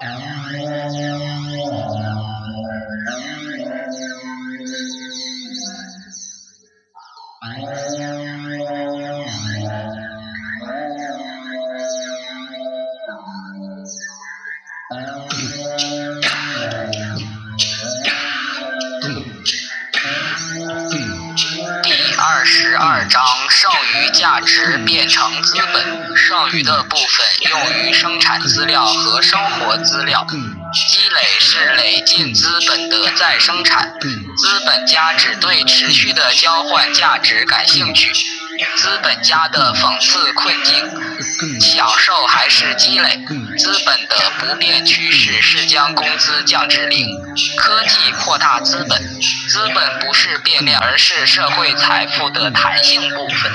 22章，剩余价值变成资本。剩余的部分用于生产资料和生活资料。积累是累进资本的再生产。资本家只对持续的交换价值感兴趣。资本家的讽刺困境：享受还是积累？资本的不变趋势是将工资降至零。科技扩大资本，资本不是变量，而是社会财富的弹性部分。